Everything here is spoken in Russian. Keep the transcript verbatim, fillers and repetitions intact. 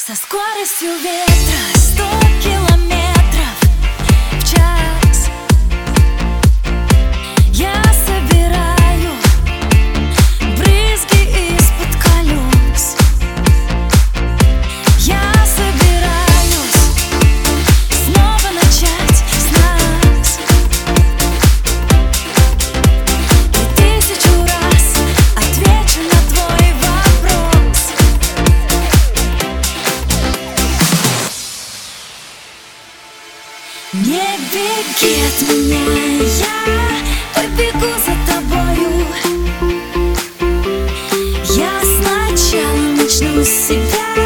Со скоростью ветра сто километров в час я собираю брызги из-под колес. Я собираюсь снова начать с нас. И тысячу раз отвечу на твой вопрос. Не беги от меня, я побегу за тобою. Я сначала начну с себя.